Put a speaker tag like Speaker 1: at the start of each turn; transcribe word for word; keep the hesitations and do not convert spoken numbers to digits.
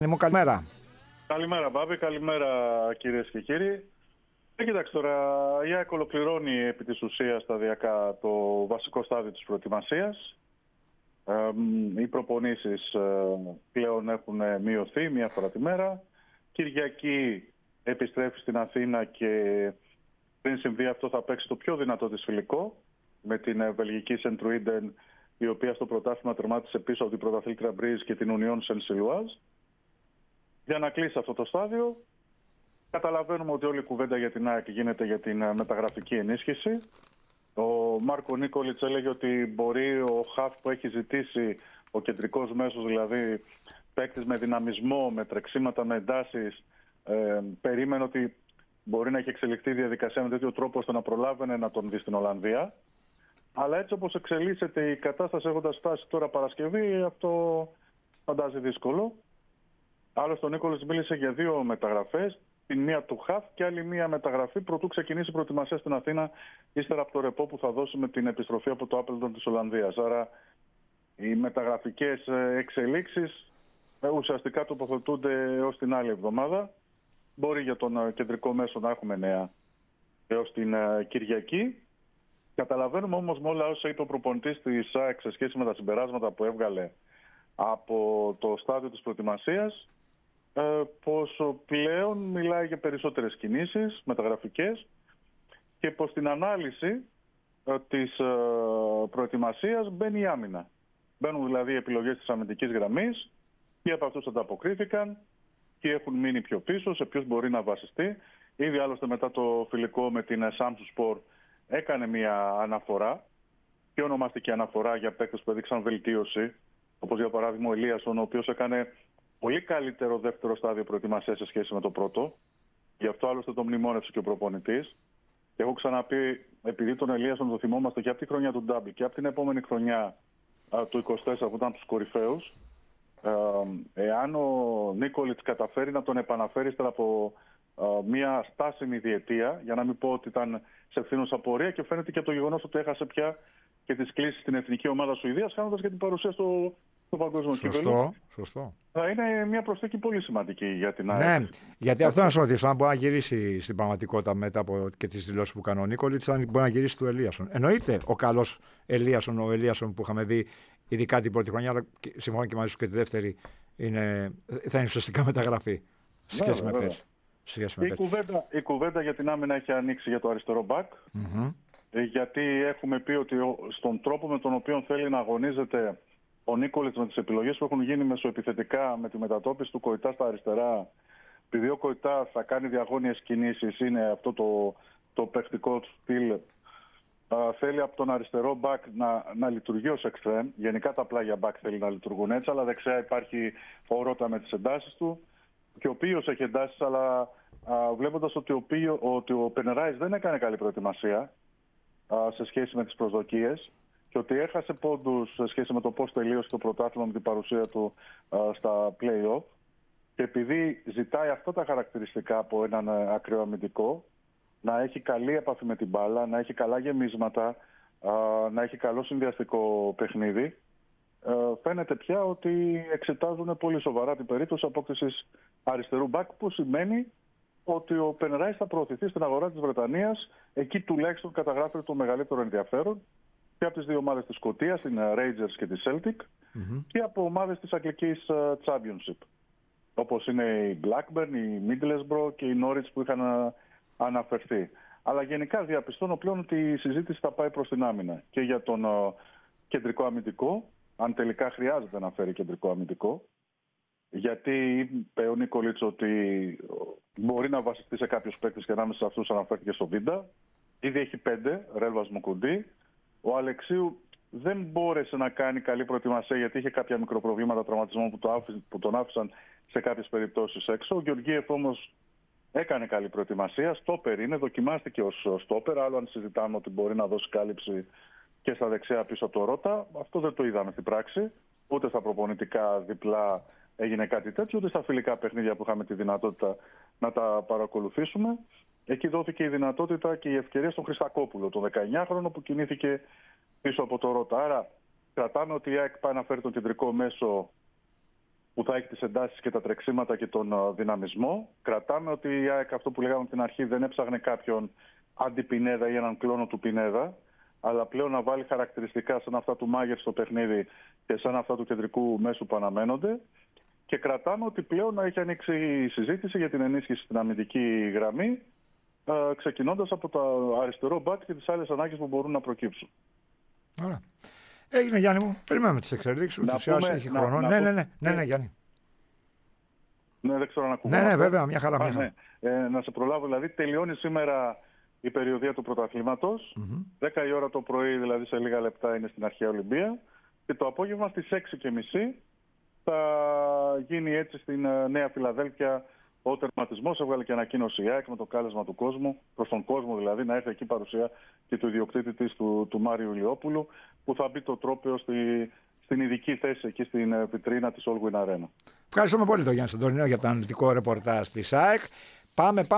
Speaker 1: Μου καλημέρα.
Speaker 2: Καλημέρα Μπάμπη, καλημέρα κυρίες και κύριοι. Ε, κοιτάξτε τώρα, η ΑΕΚ ολοκληρώνει επί της ουσίας σταδιακά το βασικό στάδιο της προετοιμασίας. Ε, οι προπονήσεις ε, πλέον έχουν μειωθεί μία φορά τη μέρα. Κυριακή επιστρέφει στην Αθήνα και πριν συμβεί αυτό θα παίξει το πιο δυνατό της φιλικό με την βελγική Σεντρουίντεν, η οποία στο πρωτάθλημα τερμάτισε πίσω από την πρωταθλήτρια Μπρίζ και την Ουνιόν Σεν-Σιλουάζ. Για να κλείσει αυτό το στάδιο, καταλαβαίνουμε ότι όλη η κουβέντα για την ΑΕΚ γίνεται για την μεταγραφική ενίσχυση. Ο Μάρκο Νίκολιτς έλεγε ότι μπορεί ο χαφ που έχει ζητήσει, ο κεντρικός μέσος δηλαδή, παίκτης με δυναμισμό, με τρεξίματα, με εντάσεις, ε, περίμενε ότι μπορεί να έχει εξελιχθεί η διαδικασία με τέτοιο τρόπο ώστε να προλάβαινε να τον δει στην Ολλανδία. Αλλά έτσι όπως εξελίσσεται η κατάσταση έχοντας φτάσει τώρα Παρασκευή, αυτό φαντάζει δύσκολο. Άλλωστε ο Νίκολιτς μίλησε για δύο μεταγραφές, την μία του χαφ και άλλη μία μεταγραφή προτού ξεκινήσει η προετοιμασία στην Αθήνα ύστερα από το ρεπό που θα δώσει με την επιστροφή από το Άπελντον της Ολλανδίας. Άρα οι μεταγραφικές εξελίξεις ουσιαστικά τοποθετούνται έως την άλλη εβδομάδα. Μπορεί για τον κεντρικό μέσο να έχουμε νέα έως την Κυριακή. Καταλαβαίνουμε όμως με όλα όσα είπε ο προπονητής της ΑΕΚ σε σχέση με τα συμπεράσματα που έβγαλε από το στάδιο της προετοιμασίας, πως πλέον μιλάει για περισσότερες κινήσεις μεταγραφικές και πως στην ανάλυση της προετοιμασίας μπαίνει η άμυνα. Μπαίνουν δηλαδή οι επιλογές της αμυντικής γραμμής και από αυτούς ανταποκρίθηκαν και έχουν μείνει πιο πίσω, σε ποιους μπορεί να βασιστεί. Ήδη άλλωστε μετά το φιλικό με την Σάμσουσπορ έκανε μια αναφορά και ονομαστική αναφορά για παίκτες που έδειξαν βελτίωση, όπως για παράδειγμα ο Ελίασον, ο οποίος έκανε πολύ καλύτερο δεύτερο στάδιο προετοιμασίας σε σχέση με το πρώτο. Γι' αυτό άλλωστε τον μνημόνευσε και ο προπονητής. Και έχω ξαναπεί, επειδή τον Ελίασον το θυμόμαστε και από τη χρονιά του Ντάμπλ και από την επόμενη χρονιά α, του είκοσι τέσσερα που ήταν τους κορυφαίους, ε, εάν ο Νίκολιτς καταφέρει να τον επαναφέρει ύστερα από α, μια στάσιμη διετία, για να μην πω ότι ήταν σε φθήνουσα πορεία, και φαίνεται και από το γεγονός ότι έχασε πια και τις κλήσεις στην εθνική ομάδα Σουηδίας, χάνοντας και την παρουσία στο, στο παγκόσμιο κύπελλο.
Speaker 1: Σωστό, σωστό.
Speaker 2: Θα είναι μια προσθήκη πολύ σημαντική για την ΑΕΚ.
Speaker 1: Ναι, γιατί αυτό να σου ρωτήσω, αν μπορεί να γυρίσει στην πραγματικότητα μετά από και τις δηλώσεις που κάνει ο Νίκολιτς, αν μπορεί να γυρίσει του Ελίασον. Εννοείται ο καλός Ελίασον, ο Ελίασον που είχαμε δει ειδικά την πρώτη χρονιά, αλλά συμφωνώ και μαζί σου και τη δεύτερη, είναι, θα είναι ουσιαστικά μεταγραφή σχέση με πέρσι.
Speaker 2: Η, κουβέντα, η κουβέντα για την άμυνα έχει ανοίξει για το αριστερό μπακ.
Speaker 1: Mm-hmm.
Speaker 2: Γιατί έχουμε πει ότι στον τρόπο με τον οποίο θέλει να αγωνίζεται ο Νίκολιτς με τις επιλογές που έχουν γίνει μεσοεπιθετικά, με τη μετατόπιση του Κοϊτά στα αριστερά, επειδή ο Κοϊτά θα κάνει διαγώνιες κινήσεις, είναι αυτό το, το παιχτικό του στυλ, θέλει από τον αριστερό μπακ να, να λειτουργεί ως εξτρέμ. Γενικά τα πλάγια μπακ θέλει να λειτουργούν έτσι, αλλά δεξιά υπάρχει ο Ρώτα με τις εντάσεις του και ο Πίος έχει εντάσεις, αλλά α, βλέποντας ότι ο, Πίο, ότι ο Πενεράης δεν έκανε καλή προετοιμασία σε σχέση με τις προσδοκίες και ότι έχασε πόντους σε σχέση με το πώς τελείωσε το πρωτάθλημα με την παρουσία του α, στα play-off, και επειδή ζητάει αυτά τα χαρακτηριστικά από έναν ακραίο αμυντικό, να έχει καλή επαφή με την μπάλα, να έχει καλά γεμίσματα, α, να έχει καλό συνδυαστικό παιχνίδι, α, φαίνεται πια ότι εξετάζουν πολύ σοβαρά την περίπτωση απόκτησης αριστερού μπακ, που σημαίνει ότι ο Πενεράης θα προωθηθεί στην αγορά της Βρετανίας. Εκεί τουλάχιστον καταγράφεται το μεγαλύτερο ενδιαφέρον και από τις δύο ομάδες της Σκωτίας, την Rangers και τη Celtic, mm-hmm. και από ομάδες της αγγλικής Championship, όπως είναι η Blackburn, η Middlesbrough και η Norwich που είχαν αναφερθεί. Αλλά γενικά διαπιστώνω πλέον ότι η συζήτηση θα πάει προς την άμυνα και για τον κεντρικό αμυντικό, αν τελικά χρειάζεται να φέρει κεντρικό αμυντικό. Γιατί είπε ο Νίκολιτς ότι μπορεί να βασιστεί σε κάποιους παίκτες και ανάμεσα σε αυτούς αναφέρθηκε στο Βίντα. Ήδη έχει πέντε, Ρέλβας Μουκουντή. Ο Αλεξίου δεν μπόρεσε να κάνει καλή προετοιμασία γιατί είχε κάποια μικροπροβλήματα τραυματισμών που, το άφη, που τον άφησαν σε κάποιες περιπτώσεις έξω. Ο Γεωργίεφ όμως έκανε καλή προετοιμασία. Στόπερ είναι, δοκιμάστηκε ως στόπερ. Άλλο αν συζητάμε ότι μπορεί να δώσει κάλυψη και στα δεξιά πίσω από το Ρώτα. Αυτό δεν το είδαμε στην πράξη. Ούτε στα προπονητικά διπλά έγινε κάτι τέτοιο, ούτε στα φιλικά παιχνίδια που είχαμε τη δυνατότητα να τα παρακολουθήσουμε. Εκεί δόθηκε η δυνατότητα και η ευκαιρία στον Χριστακόπουλο, τον δεκαεννιάχρονο που κινήθηκε πίσω από το Ρώτα. Άρα κρατάμε ότι η ΑΕΚ πάει να φέρει τον κεντρικό μέσο που θα έχει τις εντάσεις και τα τρεξίματα και τον δυναμισμό. Κρατάμε ότι η ΑΕΚ, αυτό που λέγαμε από την αρχή, δεν έψαχνε κάποιον αντιπινέδα ή έναν κλόνο του Πινέδα, αλλά πλέον να βάλει χαρακτηριστικά σαν αυτά του Μάγερ στο παιχνίδι και σαν αυτά του κεντρικού μέσου που αναμένονται. Και κρατάμε ότι πλέον έχει ανοίξει η συζήτηση για την ενίσχυση στην αμυντική γραμμή, ξεκινώντας από το αριστερό μπακ και τις άλλες ανάγκες που μπορούν να προκύψουν.
Speaker 1: Ωραία. Έγινε, Γιάννη μου. Περιμένουμε τις εξελίξεις. Ούτως ή άλλως έχει χρόνο.
Speaker 2: Να,
Speaker 1: ναι,
Speaker 2: να
Speaker 1: ναι, ναι, ναι, ναι, Γιάννη.
Speaker 2: Ναι, δεν ξέρω αν ακούω.
Speaker 1: Ναι, ναι, βέβαια, μια χαρά. Μια
Speaker 2: Α,
Speaker 1: χαρά.
Speaker 2: ναι. Ε, να σε προλάβω, δηλαδή, τελειώνει σήμερα η περιοδία του πρωταθλήματος.
Speaker 1: Mm-hmm.
Speaker 2: δέκα η ώρα το πρωί, δηλαδή σε λίγα λεπτά, είναι στην αρχαία Ολυμπία. Και το απόγευμα στις έξι και μισή θα γίνει έτσι στην Νέα Φιλαδέλφια ο τερματισμός. Έβγαλε και ανακοίνωση η ΑΕΚ με το κάλεσμα του κόσμου, προς τον κόσμο δηλαδή, να έρθει εκεί παρουσία και του ιδιοκτήτη της, του, του Μάριου Ηλιόπουλου, που θα μπει το τρόπαιο στη, στην ειδική θέση εκεί στην βιτρίνα της All Win Arena.
Speaker 1: Ευχαριστούμε πολύ τον Γιάννη Σαντορινό για το αναλυτικό ρεπορτάζ της ΑΕΚ. Πάμε, πάμε.